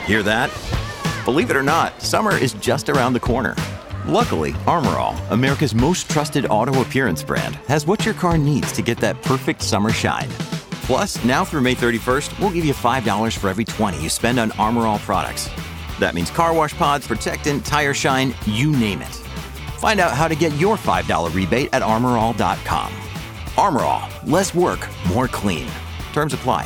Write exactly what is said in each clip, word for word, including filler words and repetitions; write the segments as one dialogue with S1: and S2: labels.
S1: Hear that? Believe it or not, summer is just around the corner. Luckily, Armor All, America's most trusted auto appearance brand, has what your car needs to get that perfect summer shine. Plus, now through May thirty-first, we'll give you five dollars for every twenty you spend on Armor All products. That means car wash pods, protectant, tire shine, you name it. Find out how to get your five dollars rebate at armor all dot com. Armor All, less work, more clean. Terms apply.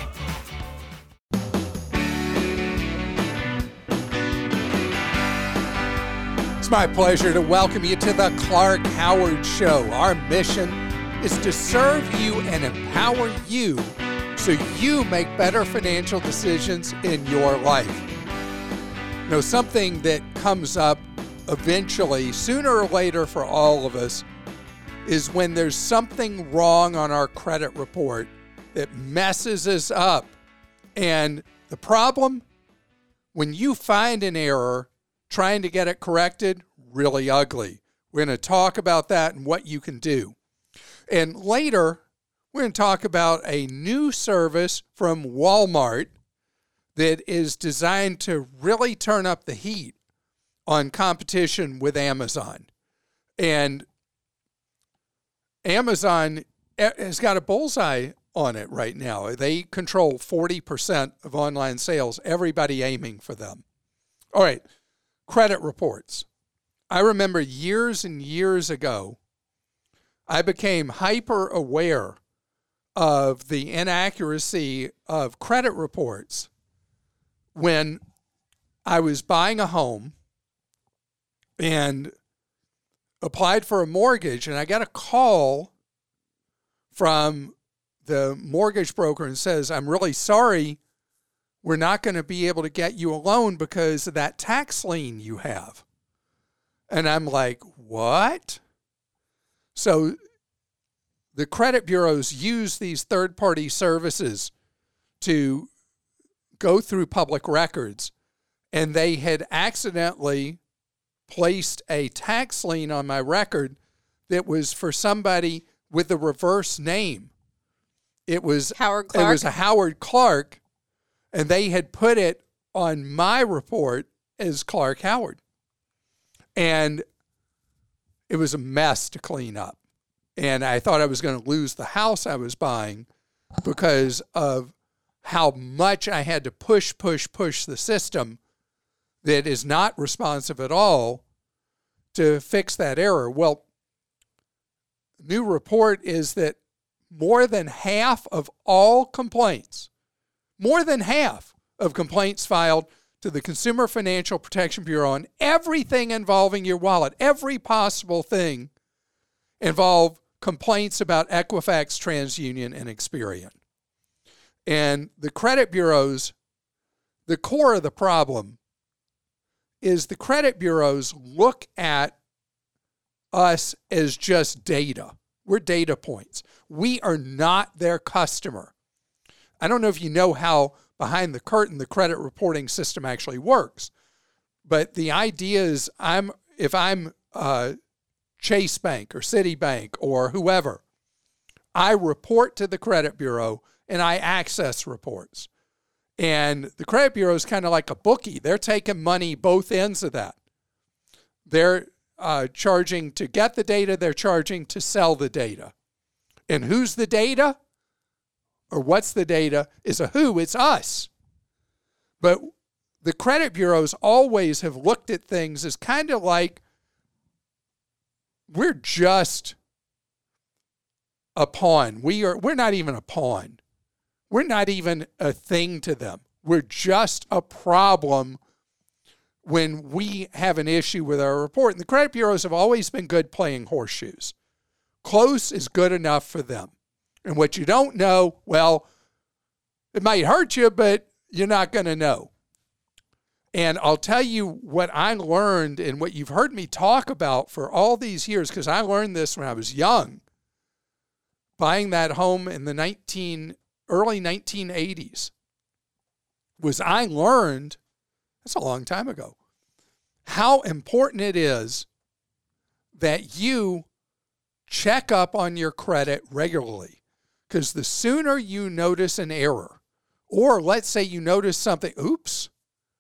S2: It's my pleasure to welcome you to the Clark Howard Show. Our mission is to serve you and empower you so you make better financial decisions in your life. You know, something that comes up eventually, sooner or later for all of us, is when there's something wrong on our credit report that messes us up. And the problem, when you find an error, trying to get it corrected, really ugly. We're going to talk about that and what you can do. And later, we're going to talk about a new service from Walmart that is designed to really turn up the heat on competition with Amazon. And Amazon has got a bullseye on it right now. They control forty percent of online sales, everybody aiming for them. All right, credit reports. I remember years and years ago, I became hyper aware of the inaccuracy of credit reports when I was buying a home and applied for a mortgage, and I got a call from the mortgage broker and says, I'm really sorry, we're not going to be able to get you a loan because of that tax lien you have. And I'm like, what? So the credit bureaus use these third-party services to go through public records, and they had accidentally placed a tax lien on my record that was for somebody with the reverse name. It was
S3: Howard Clark.
S2: It was a Howard Clark, and they had put it on my report as Clark Howard. And it was a mess to clean up. And I thought I was going to lose the house I was buying because of how much I had to push, push, push the system that is not responsive at all to fix that error. Well, new report is that more than half of all complaints, more than half of complaints filed to the Consumer Financial Protection Bureau on everything involving your wallet, every possible thing, involve complaints about Equifax, TransUnion, and Experian. And the credit bureaus, the core of the problem is the credit bureaus look at us as just data. We're data points. We are not their customer. I don't know if you know how behind the curtain the credit reporting system actually works, but the idea is I'm if I'm uh, Chase Bank or Citibank or whoever, I report to the credit bureau and I access reports. And the credit bureau is kind of like a bookie. They're taking money both ends of that. They're uh, charging to get the data. They're charging to sell the data. And who's the data? Or what's the data is a who. It's us. But the credit bureaus always have looked at things as kind of like we're just a pawn. We are, we're not even a pawn. We're not even a thing to them. We're just a problem when we have an issue with our report. And the credit bureaus have always been good playing horseshoes. Close is good enough for them. And what you don't know, well, it might hurt you, but you're not going to know. And I'll tell you what I learned and what you've heard me talk about for all these years, because I learned this when I was young, buying that home in the nineteen early nineteen eighties, was I learned, that's a long time ago, how important it is that you check up on your credit regularly. Because the sooner you notice an error, or let's say you notice something, oops,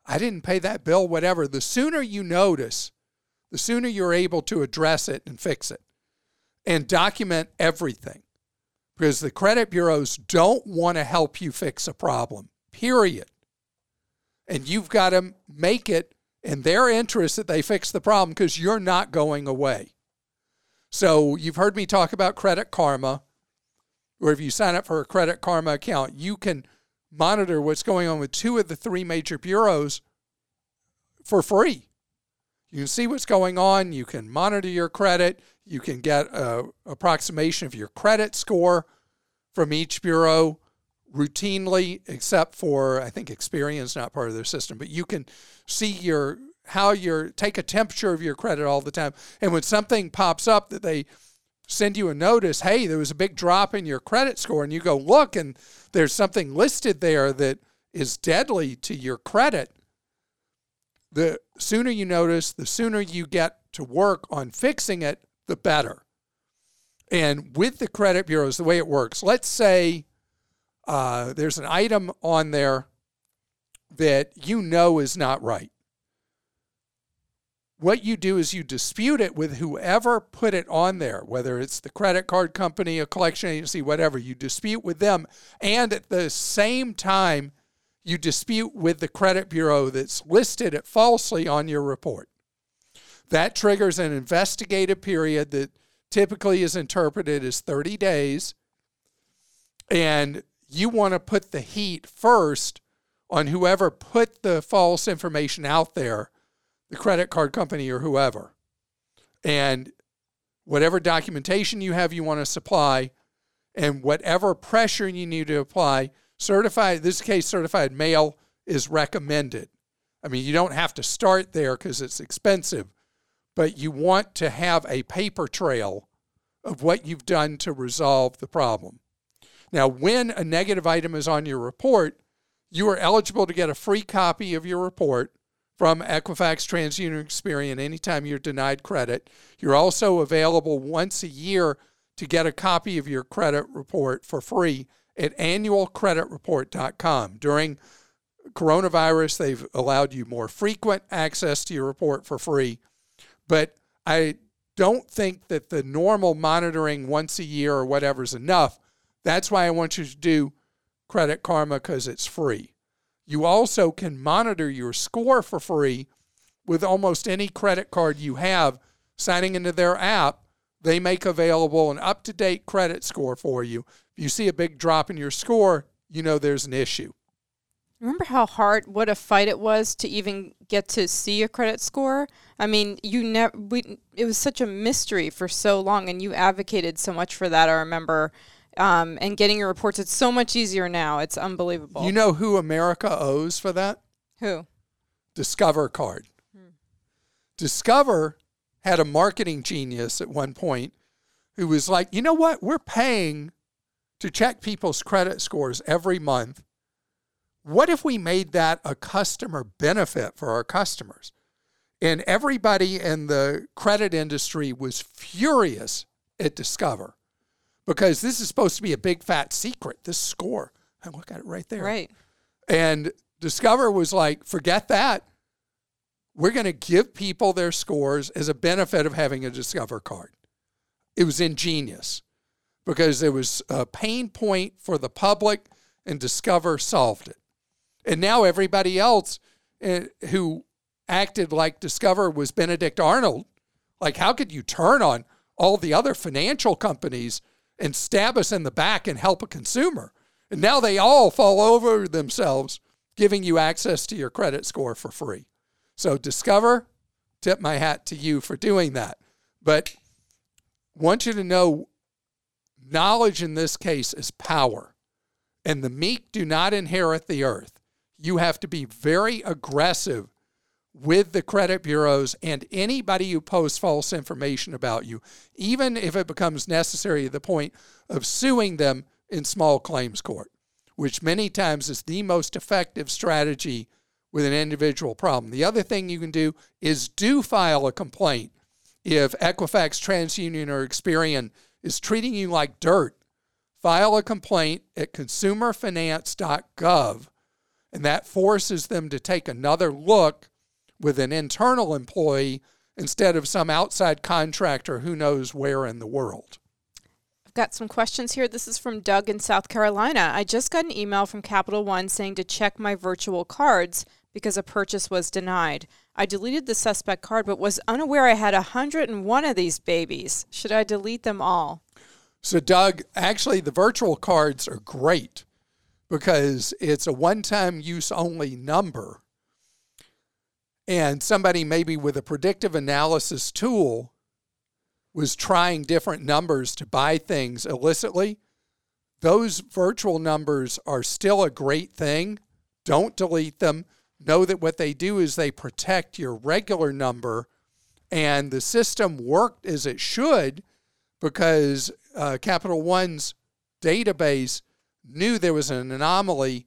S2: I didn't pay that bill, whatever. The sooner you notice, the sooner you're able to address it and fix it and document everything. Because the credit bureaus don't want to help you fix a problem, period. And you've got to make it in their interest that they fix the problem because you're not going away. So you've heard me talk about Credit Karma, where if you sign up for a Credit Karma account, you can monitor what's going on with two of the three major bureaus for free. You can see what's going on. You can monitor your credit. You can get an approximation of your credit score from each bureau routinely, except for, I think, Experian is not part of their system. But you can see your how you're, take a temperature of your credit all the time. And when something pops up that they send you a notice, hey, there was a big drop in your credit score, and you go look, and there's something listed there that is deadly to your credit, the sooner you notice, the sooner you get to work on fixing it, the better. And with the credit bureaus, the way it works, let's say uh, there's an item on there that you know is not right. What you do is you dispute it with whoever put it on there, whether it's the credit card company, a collection agency, whatever. You dispute with them, and at the same time, you dispute with the credit bureau that's listed it falsely on your report. That triggers an investigative period that typically is interpreted as thirty days, and you want to put the heat first on whoever put the false information out there, the credit card company or whoever. And whatever documentation you have you want to supply, and whatever pressure you need to apply, certified, this case certified mail is recommended. I mean, you don't have to start there because it's expensive, but you want to have a paper trail of what you've done to resolve the problem. Now, when a negative item is on your report, you are eligible to get a free copy of your report from Equifax, TransUnion, Experian anytime you're denied credit. You're also available once a year to get a copy of your credit report for free at annual credit report dot com. During coronavirus, they've allowed you more frequent access to your report for free. But I don't think that the normal monitoring once a year or whatever is enough. That's why I want you to do Credit Karma, because it's free. You also can monitor your score for free with almost any credit card you have. Signing into their app, they make available an up-to-date credit score for you. If you see a big drop in your score, you know there's an issue.
S3: Remember how hard, what a fight it was to even get to see a credit score? I mean, you never. We, it was such a mystery for so long, and you advocated so much for that, I remember. Um, and getting your reports, it's so much easier now. It's unbelievable.
S2: You know who America owes for that?
S3: Who?
S2: Discover Card. Hmm. Discover had a marketing genius at one point who was like, you know what? We're paying to check people's credit scores every month. What if we made that a customer benefit for our customers? And everybody in the credit industry was furious at Discover, because this is supposed to be a big fat secret, this score. I look at it right there.
S3: Right.
S2: And Discover was like, forget that. We're going to give people their scores as a benefit of having a Discover card. It was ingenious because there was a pain point for the public, and Discover solved it. And now everybody else uh, who acted like Discover was Benedict Arnold. Like, how could you turn on all the other financial companies and stab us in the back and help a consumer? And now they all fall over themselves giving you access to your credit score for free. So Discover, tip my hat to you for doing that. But want you to know, knowledge in this case is power. And the meek do not inherit the earth. You have to be very aggressive with the credit bureaus and anybody who posts false information about you, even if it becomes necessary to the point of suing them in small claims court, which many times is the most effective strategy with an individual problem. The other thing you can do is do file a complaint if Equifax, TransUnion, or Experian is treating you like dirt. File a complaint at consumer finance dot gov, And that forces them to take another look with an internal employee instead of some outside contractor who knows where in the world.
S3: I've got some questions here. This is from Doug in South Carolina. I just got an email from Capital One saying to check my virtual cards because a purchase was denied. I deleted the suspect card, but was unaware I had one hundred one of these babies. Should I delete them all?
S2: So, Doug, actually, the virtual cards are great because it's a one-time use only number. And somebody maybe with a predictive analysis tool was trying different numbers to buy things illicitly. Those virtual numbers are still a great thing. Don't delete them. Know that what they do is they protect your regular number, and the system worked as it should because uh, Capital One's database knew there was an anomaly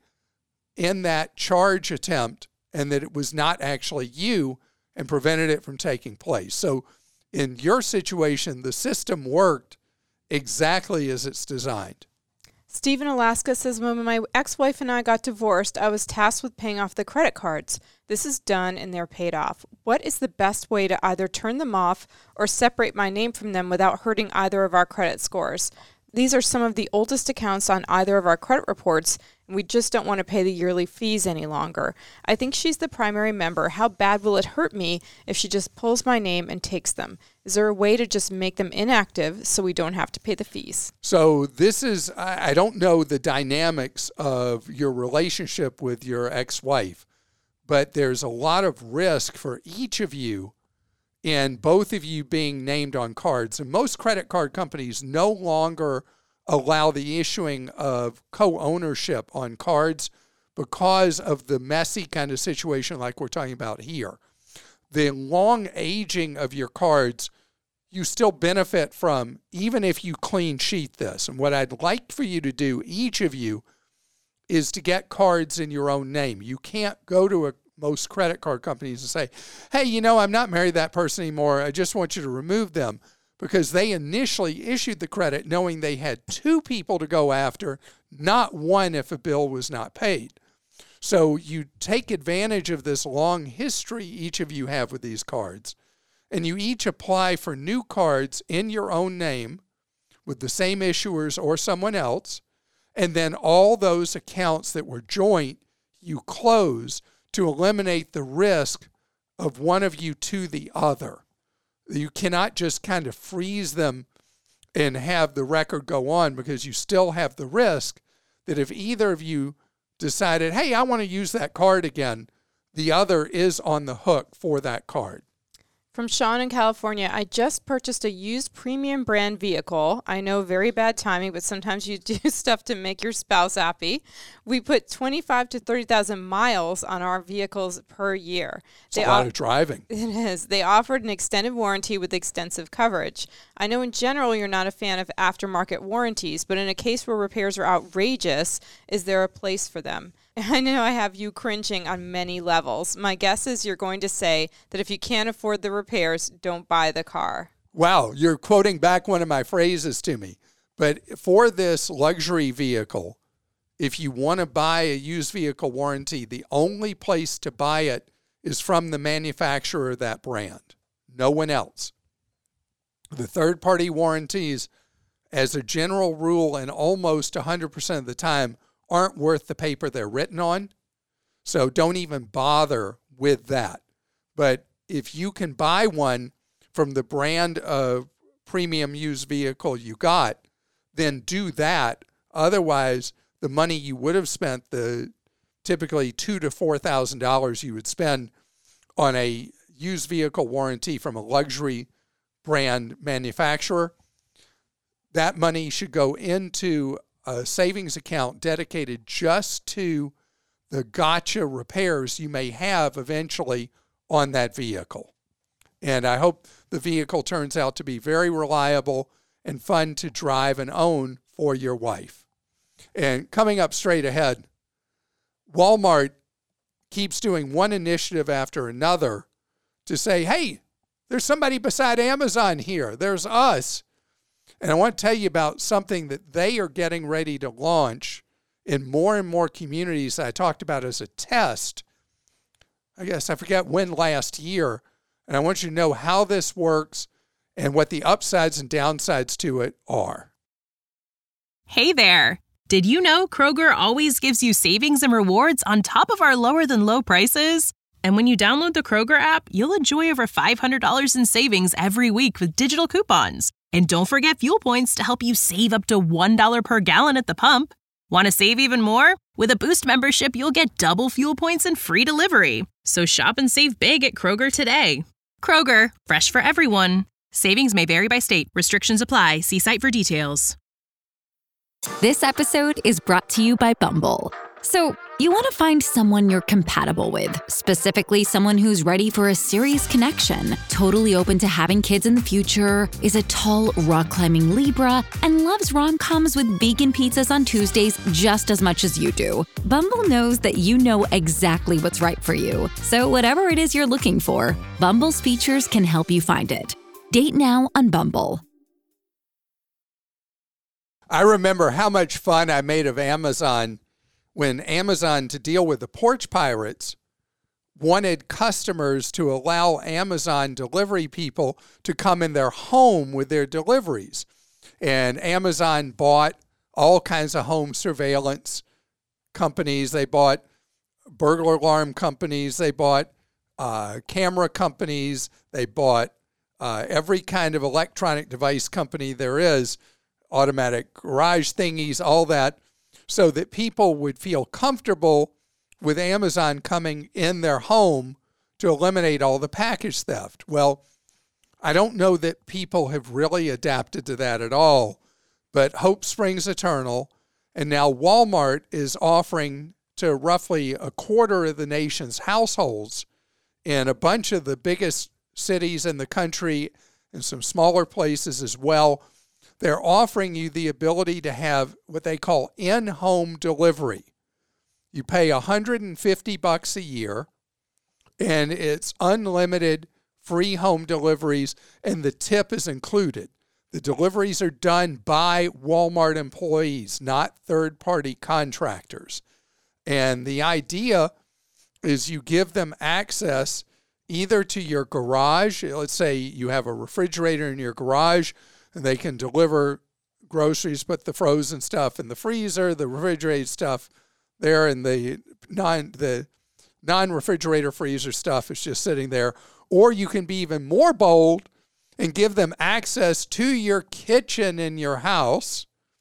S2: in that charge attempt and that it was not actually you and prevented it from taking place. So in your situation, the system worked exactly as it's designed.
S3: Steve in Alaska says, when my ex-wife and I got divorced, I was tasked with paying off the credit cards. This is done and they're paid off. What is the best way to either turn them off or separate my name from them without hurting either of our credit scores? These are some of the oldest accounts on either of our credit reports, and we just don't want to pay the yearly fees any longer. I think she's the primary member. How bad will it hurt me if she just pulls my name and takes them? Is there a way to just make them inactive so we don't have to pay the fees?
S2: So this is, I don't know the dynamics of your relationship with your ex-wife, but there's a lot of risk for each of you in both of you being named on cards. And most credit card companies no longer allow the issuing of co-ownership on cards because of the messy kind of situation like we're talking about here. The long aging of your cards, you still benefit from, even if you clean sheet this. And what I'd like for you to do, each of you, is to get cards in your own name. You can't go to a most credit card companies and say, hey, you know, I'm not married to that person anymore. I just want you to remove them, because they initially issued the credit knowing they had two people to go after, not one if a bill was not paid. So you take advantage of this long history each of you have with these cards, and you each apply for new cards in your own name with the same issuers or someone else, and then all those accounts that were joint, you close to eliminate the risk of one of you to the other. You cannot just kind of freeze them and have the record go on, because you still have the risk that if either of you decided, hey, I want to use that card again, the other is on the hook for that card.
S3: From Sean in California, I just purchased a used premium brand vehicle. I know, very bad timing, but sometimes you do stuff to make your spouse happy. We put twenty-five to thirty thousand miles on our vehicles per year.
S2: It's a lot of driving.
S3: It is. They offered an extended warranty with extensive coverage. I know in general you're not a fan of aftermarket warranties, but in a case where repairs are outrageous, is there a place for them? I know I have you cringing on many levels. My guess is you're going to say that if you can't afford the repairs, don't buy the car.
S2: Wow, you're quoting back one of my phrases to me. But for this luxury vehicle, if you want to buy a used vehicle warranty, the only place to buy it is from the manufacturer of that brand. No one else. The third-party warranties, as a general rule and almost one hundred percent of the time, aren't worth the paper they're written on. So don't even bother with that. But if you can buy one from the brand of premium used vehicle you got, then do that. Otherwise, the money you would have spent, the typically two thousand to four thousand dollars you would spend on a used vehicle warranty from a luxury brand manufacturer, that money should go into a savings account dedicated just to the gotcha repairs you may have eventually on that vehicle. And I hope the vehicle turns out to be very reliable and fun to drive and own for your wife. And coming up straight ahead, Walmart keeps doing one initiative after another to say, hey, there's somebody beside Amazon here. There's us. And I want to tell you about something that they are getting ready to launch in more and more communities I talked about as a test. I guess I forget when last year. And I want you to know how this works and what the upsides and downsides to it are.
S4: Hey there. Did you know Kroger always gives you savings and rewards on top of our lower than low prices? And when you download the Kroger app, you'll enjoy over five hundred dollars in savings every week with digital coupons. And don't forget fuel points to help you save up to one dollar per gallon at the pump. Want to save even more? With a Boost membership, you'll get double fuel points and free delivery. So shop and save big at Kroger today. Kroger, fresh for everyone. Savings may vary by state. Restrictions apply. See site for details.
S5: This episode is brought to you by Bumble. So, you want to find someone you're compatible with, specifically someone who's ready for a serious connection, totally open to having kids in the future, is a tall, rock-climbing Libra, and loves rom-coms with vegan pizzas on Tuesdays just as much as you do. Bumble knows that you know exactly what's right for you. So whatever it is you're looking for, Bumble's features can help you find it. Date now on Bumble.
S2: I remember how much fun I made of Amazon when Amazon, to deal with the porch pirates, wanted customers to allow Amazon delivery people to come in their home with their deliveries. And Amazon bought all kinds of home surveillance companies. They bought burglar alarm companies. They bought uh, camera companies. They bought uh, every kind of electronic device company there is, automatic garage thingies, all that, so that people would feel comfortable with Amazon coming in their home to eliminate all the package theft. Well, I don't know that people have really adapted to that at all, but hope springs eternal. And now Walmart is offering to roughly a quarter of the nation's households in a bunch of the biggest cities in the country and some smaller places as well. They're offering you the ability to have what they call in-home delivery. You pay one hundred fifty bucks a year, and it's unlimited free home deliveries, and the tip is included. The deliveries are done by Walmart employees, not third-party contractors. And the idea is you give them access either to your garage. Let's say you have a refrigerator in your garage, and they can deliver groceries, put the frozen stuff in the freezer, the refrigerated stuff there, and the non the non-refrigerator freezer stuff is just sitting there. Or you can be even more bold and give them access to your kitchen in your house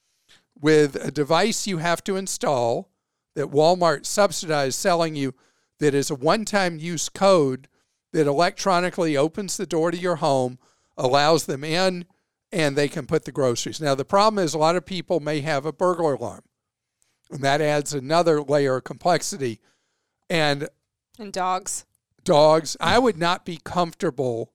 S2: with a device you have to install that Walmart subsidized, selling you, that is a one-time use code that electronically opens the door to your home, allows them in, and they can put the groceries. Now, the problem is a lot of people may have a burglar alarm, and that adds another layer of complexity. And
S3: and dogs.
S2: Dogs. I would not be comfortable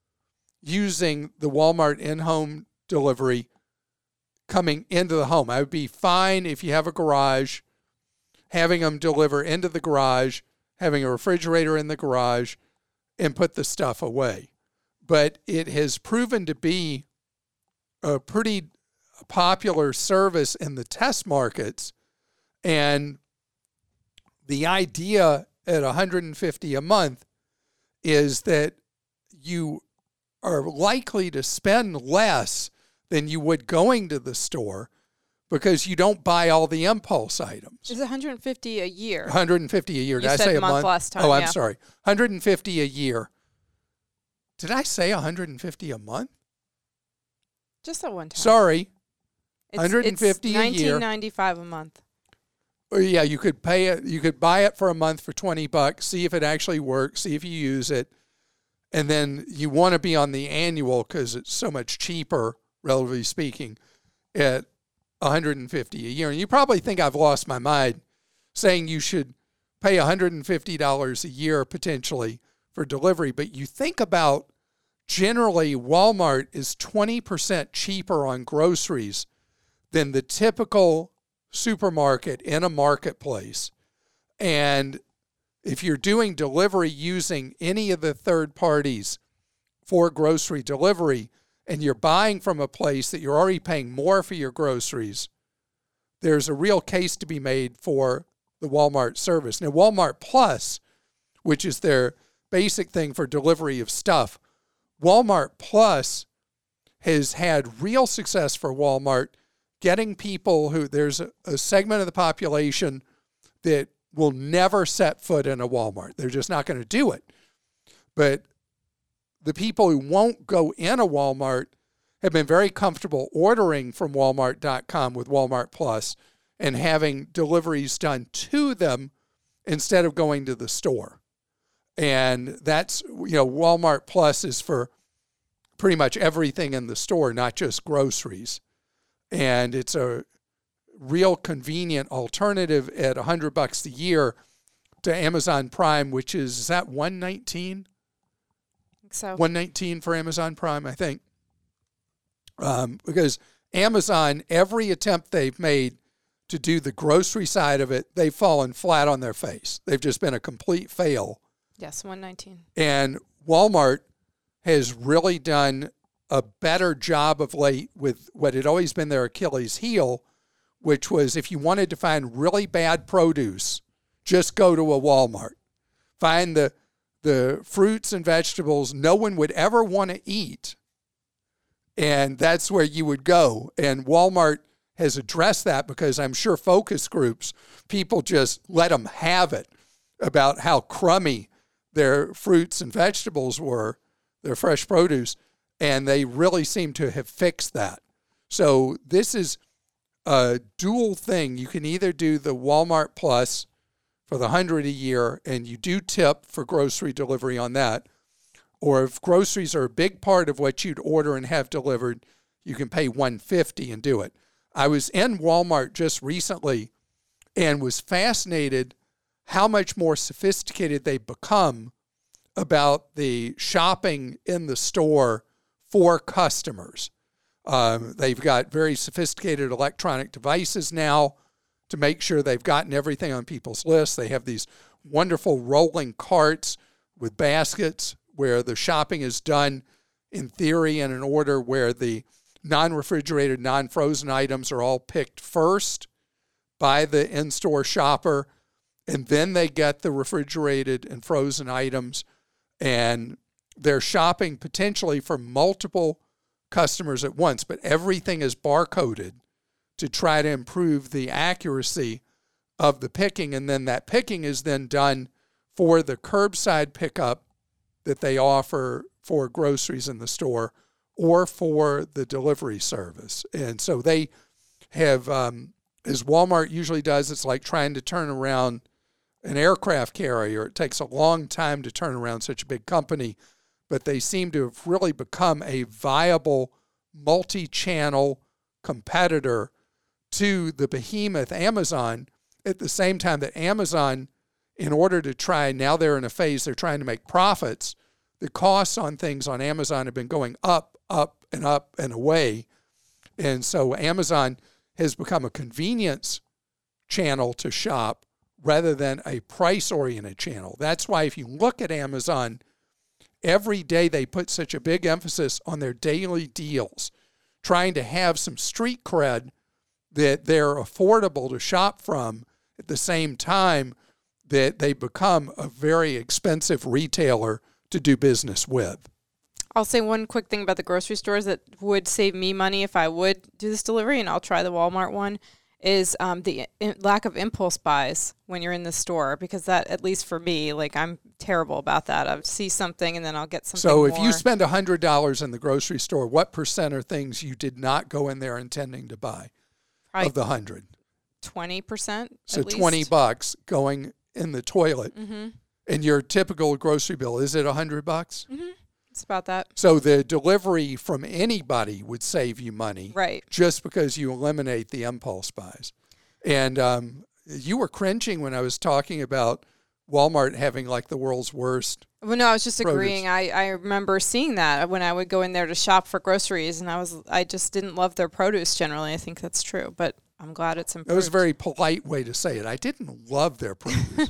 S2: using the Walmart in-home delivery coming into the home. I would be fine if you have a garage, having them deliver into the garage, having a refrigerator in the garage, and put the stuff away. But it has proven to be a pretty popular service in the test markets, and the idea at one hundred fifty dollars a month is that you are likely to spend less than you would going to the store because you don't buy all the impulse items.
S3: Is it one hundred fifty dollars a year?
S2: one hundred fifty dollars a year. Did
S3: You
S2: I
S3: said
S2: say a
S3: month
S2: month?
S3: last time,
S2: Oh, I'm
S3: yeah.
S2: sorry. one hundred fifty dollars a year. Did I say one hundred fifty dollars a month?
S3: Just that one time.
S2: Sorry.
S3: It's,
S2: one hundred fifty dollars
S3: it's
S2: a year.
S3: nineteen ninety-five a month.
S2: Or yeah, you could pay it. You could buy it for a month for twenty bucks. See if it actually works. See if you use it, and then you want to be on the annual because it's so much cheaper, relatively speaking, at one hundred fifty dollars a year. And you probably think I've lost my mind, saying you should pay one hundred fifty dollars a year potentially for delivery. But you think about generally Walmart is twenty percent cheaper on groceries than the typical supermarket in a marketplace. And if you're doing delivery using any of the third parties for grocery delivery, and you're buying from a place that you're already paying more for your groceries, there's a real case to be made for the Walmart service. Now, Walmart Plus, which is their basic thing for delivery of stuff, Walmart Plus has had real success for Walmart getting people who, there's a, a segment of the population that will never set foot in a Walmart. They're just not going to do it. But the people who won't go in a Walmart have been very comfortable ordering from Walmart dot com with Walmart Plus and having deliveries done to them instead of going to the store. And that's, you know, Walmart Plus is for pretty much everything in the store, not just groceries. And it's a real convenient alternative at one hundred bucks a year to Amazon Prime, which is, is that one nineteen?
S3: I think so.
S2: one nineteen for Amazon Prime, I think. Um, because Amazon, every attempt they've made to do the grocery side of it, they've fallen flat on their face. They've just been a complete fail.
S3: Yes, one nineteen.
S2: And Walmart has really done a better job of late with what had always been their Achilles heel, which was if you wanted to find really bad produce, just go to a Walmart. Find the the fruits and vegetables no one would ever want to eat, and that's where you would go. And Walmart has addressed that because I'm sure focus groups, people just let them have it about how crummy their fruits and vegetables were, their fresh produce, and they really seem to have fixed that. So this is a dual thing. You can either do the Walmart Plus for the one hundred dollars a year, and you do tip for grocery delivery on that, or if groceries are a big part of what you'd order and have delivered, you can pay one hundred fifty dollars and do it. I was in Walmart just recently and was fascinated how much more sophisticated they've become about the shopping in the store for customers. Um, they've got very sophisticated electronic devices now to make sure they've gotten everything on people's lists. They have these wonderful rolling carts with baskets where the shopping is done in theory in an order where the non-refrigerated, non-frozen items are all picked first by the in-store shopper, and then they get the refrigerated and frozen items, and they're shopping potentially for multiple customers at once, but everything is barcoded to try to improve the accuracy of the picking, and then that picking is then done for the curbside pickup that they offer for groceries in the store or for the delivery service. And so they have, um, as Walmart usually does, it's like trying to turn around an aircraft carrier. It takes a long time to turn around such a big company, but they seem to have really become a viable multi-channel competitor to the behemoth Amazon, at the same time that Amazon, in order to try, now they're in a phase they're trying to make profits, the costs on things on Amazon have been going up, up, and up and away. And so Amazon has become a convenience channel to shop rather than a price-oriented channel. That's why if you look at Amazon, every day they put such a big emphasis on their daily deals, trying to have some street cred that they're affordable to shop from at the same time that they become a very expensive retailer to do business with.
S3: I'll say one quick thing about the grocery stores that would save me money if I would do this delivery, and I'll try the Walmart one, is um, the in- lack of impulse buys when you're in the store, because that, at least for me, like I'm terrible about that. I see something and then I'll get something
S2: So
S3: more.
S2: if you spend one hundred dollars in the grocery store, what percent are things you did not go in there intending to buy?
S3: Probably
S2: of the one hundred?
S3: twenty percent.
S2: So twenty bucks going in the toilet.
S3: Mm-hmm.
S2: And your typical grocery bill, is it one hundred bucks?
S3: Mm-hmm. It's about that.
S2: So the delivery from anybody would save you money.
S3: Right.
S2: Just because you eliminate the impulse buys. And um, you were cringing when I was talking about Walmart having like the world's worst.
S3: Well, no, I was just
S2: produce.
S3: agreeing. I, I remember seeing that when I would go in there to shop for groceries, and I was I just didn't love their produce generally. I think that's true, but I'm glad it's improved.
S2: That was a very polite way to say it. I didn't love their produce.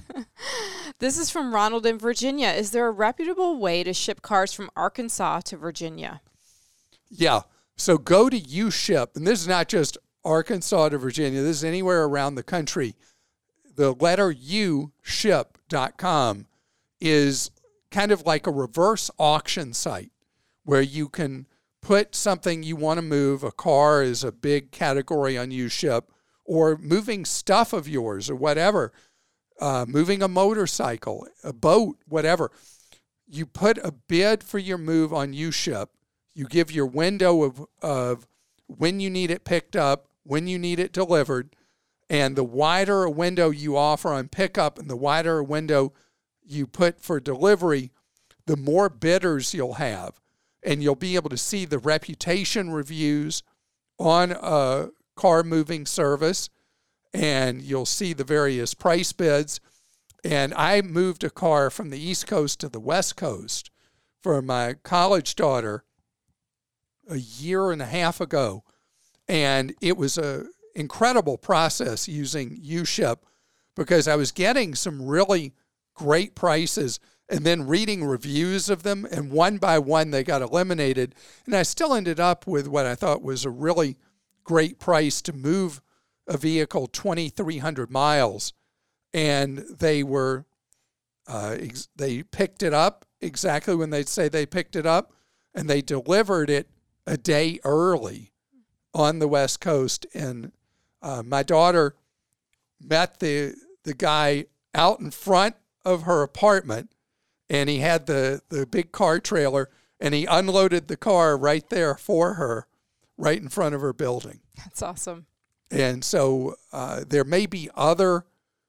S3: This is from Ronald in Virginia. Is there a reputable way to ship cars from Arkansas to Virginia?
S2: Yeah. So go to UShip, and this is not just Arkansas to Virginia, this is anywhere around the country, the letter U, ship dot com, is kind of like a reverse auction site where you can put something you want to move. A car is a big category on UShip, or moving stuff of yours or whatever, uh, moving a motorcycle, a boat, whatever. You put a bid for your move on UShip. You give your window of, of when you need it picked up, when you need it delivered, and the wider a window you offer on pickup and the wider a window you put for delivery, the more bidders you'll have. And you'll be able to see the reputation reviews on a car moving service, and you'll see the various price bids. And I moved a car from the East Coast to the West Coast for my college daughter a year and a half ago. And it was an incredible process using UShip because I was getting some really great prices and then reading reviews of them, and one by one they got eliminated. And I still ended up with what I thought was a really great price to move a vehicle twenty-three hundred miles. And they were, uh, ex- they picked it up exactly when they say they picked it up, and they delivered it a day early on the West Coast. And uh, my daughter met the the guy out in front of her apartment, and he had the, the big car trailer, and he unloaded the car right there for her, right in front of her building.
S3: That's awesome.
S2: And so uh, there may be other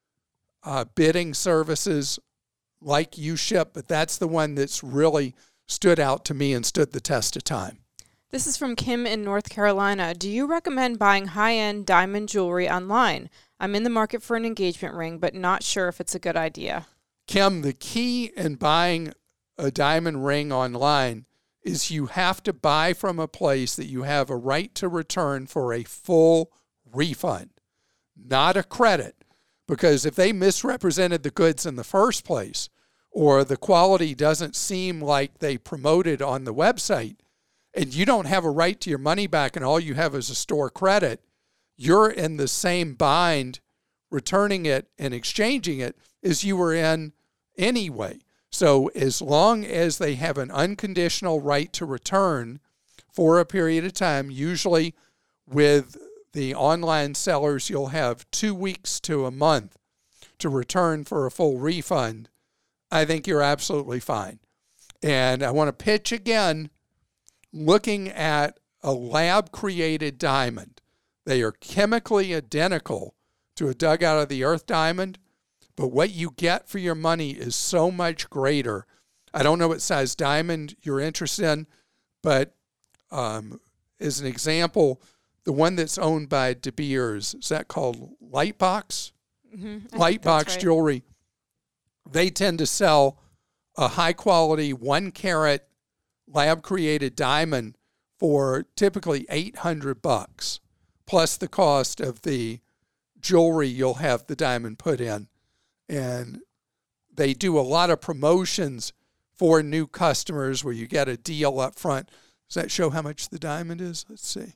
S2: uh, bidding services like UShip, but that's the one that's really stood out to me and stood the test of time.
S3: This is from Kim in North Carolina. Do you recommend buying high-end diamond jewelry online? I'm in the market for an engagement ring, but not sure if it's a good idea.
S2: Kim, the key in buying a diamond ring online is you have to buy from a place that you have a right to return for a full refund, not a credit. Because if they misrepresented the goods in the first place, or the quality doesn't seem like they promoted on the website, and you don't have a right to your money back and all you have is a store credit, you're in the same bind returning it and exchanging it as you were in anyway. So as long as they have an unconditional right to return for a period of time, usually with the online sellers, you'll have two weeks to a month to return for a full refund. I think you're absolutely fine. And I want to pitch again, looking at a lab-created diamond. They are chemically identical to a dug out of the earth diamond, but what you get for your money is so much greater. I don't know what size diamond you're interested in, but um, as an example, the one that's owned by De Beers, is that called Lightbox?
S3: Mm-hmm.
S2: Lightbox
S3: right.
S2: Jewelry. They tend to sell a high-quality one-carat lab-created diamond for typically eight hundred bucks, plus the cost of the jewelry you'll have the diamond put in. And they do a lot of promotions for new customers where you get a deal up front. Does that show how much the diamond is? Let's see.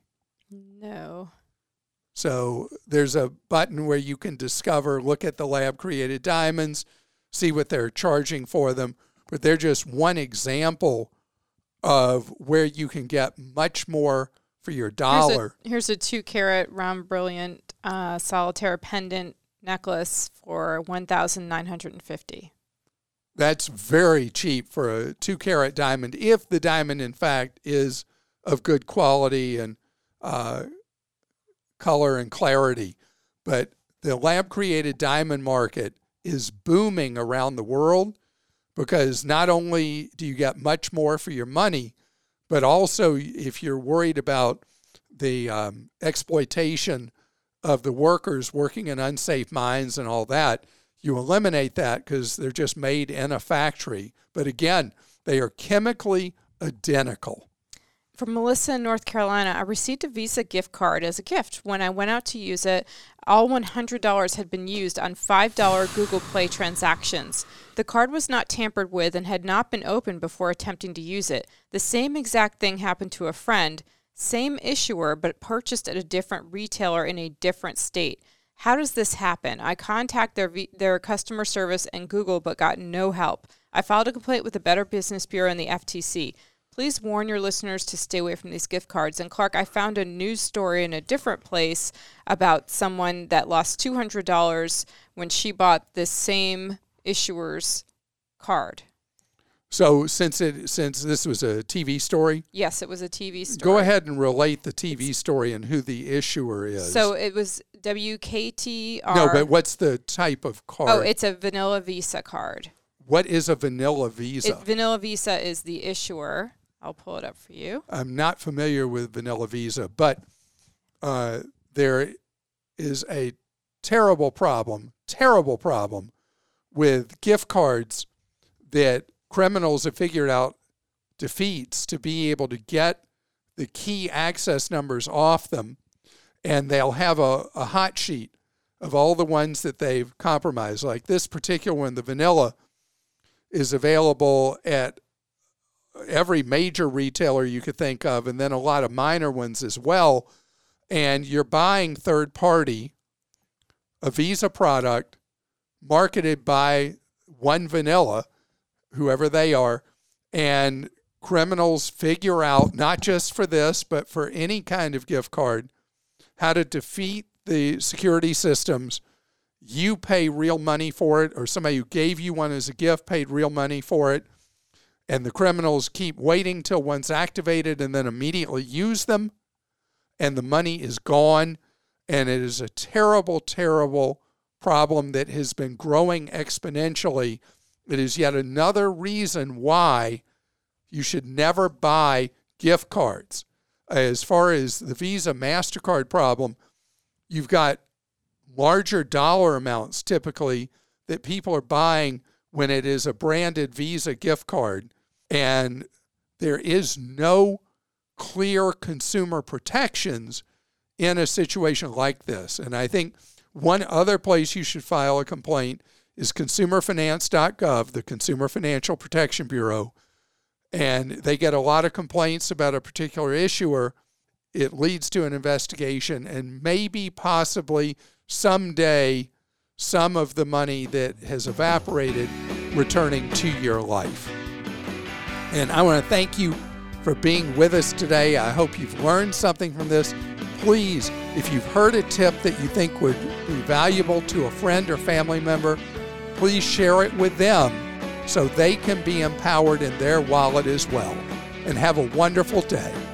S3: No.
S2: So there's a button where you can discover, look at the lab-created diamonds, see what they're charging for them. But they're just one example of where you can get much more for your dollar.
S3: Here's a, here's a two-carat round brilliant uh, solitaire pendant necklace for one thousand nine hundred fifty dollars.
S2: That's very cheap for a two-carat diamond, if the diamond, in fact, is of good quality and uh, color and clarity. But the lab-created diamond market is booming around the world because not only do you get much more for your money, but also if you're worried about the um, exploitation of the workers working in unsafe mines and all that, you eliminate that because they're just made in a factory. But again, they are chemically identical.
S3: From Melissa in North Carolina, I received a Visa gift card as a gift. When I went out to use it, all one hundred dollars had been used on five dollars Google Play transactions. The card was not tampered with and had not been opened before attempting to use it. The same exact thing happened to a friend. Same issuer, but purchased at a different retailer in a different state. How does this happen? I contact their v- their customer service and Google, but got no help. I filed a complaint with the Better Business Bureau and the F T C. Please warn your listeners to stay away from these gift cards. And Clark, I found a news story in a different place about someone that lost two hundred dollars when she bought this same issuer's card.
S2: So since it since this was a T V story,
S3: yes, it was a T V story.
S2: Go ahead and relate the T V story and who the issuer is.
S3: So it was W K T R.
S2: No, but what's the type of card?
S3: Oh, it's a Vanilla Visa card.
S2: What is a Vanilla Visa?
S3: It, Vanilla Visa is the issuer. I'll pull it up for you.
S2: I'm not familiar with Vanilla Visa, but uh, there is a terrible problem, terrible problem with gift cards that criminals have figured out defeats to be able to get the key access numbers off them, and they'll have a, a hot sheet of all the ones that they've compromised. Like this particular one, the Vanilla, is available at every major retailer you could think of, and then a lot of minor ones as well. And you're buying third party, a Visa product marketed by One Vanilla, whoever they are, and criminals figure out, not just for this, but for any kind of gift card, how to defeat the security systems. You pay real money for it, or somebody who gave you one as a gift paid real money for it, and the criminals keep waiting till one's activated and then immediately use them, and the money is gone, and it is a terrible, terrible problem that has been growing exponentially. It is yet another reason why you should never buy gift cards. As far as the Visa MasterCard problem, you've got larger dollar amounts typically that people are buying when it is a branded Visa gift card, and there is no clear consumer protections in a situation like this. And I think one other place you should file a complaint is consumer finance dot gov, the Consumer Financial Protection Bureau, and they get a lot of complaints about a particular issuer. It leads to an investigation, and maybe possibly someday some of the money that has evaporated returning to your life. And I want to thank you for being with us today. I hope you've learned something from this. Please, if you've heard a tip that you think would be valuable to a friend or family member, please share it with them so they can be empowered in their wallet as well. And have a wonderful day.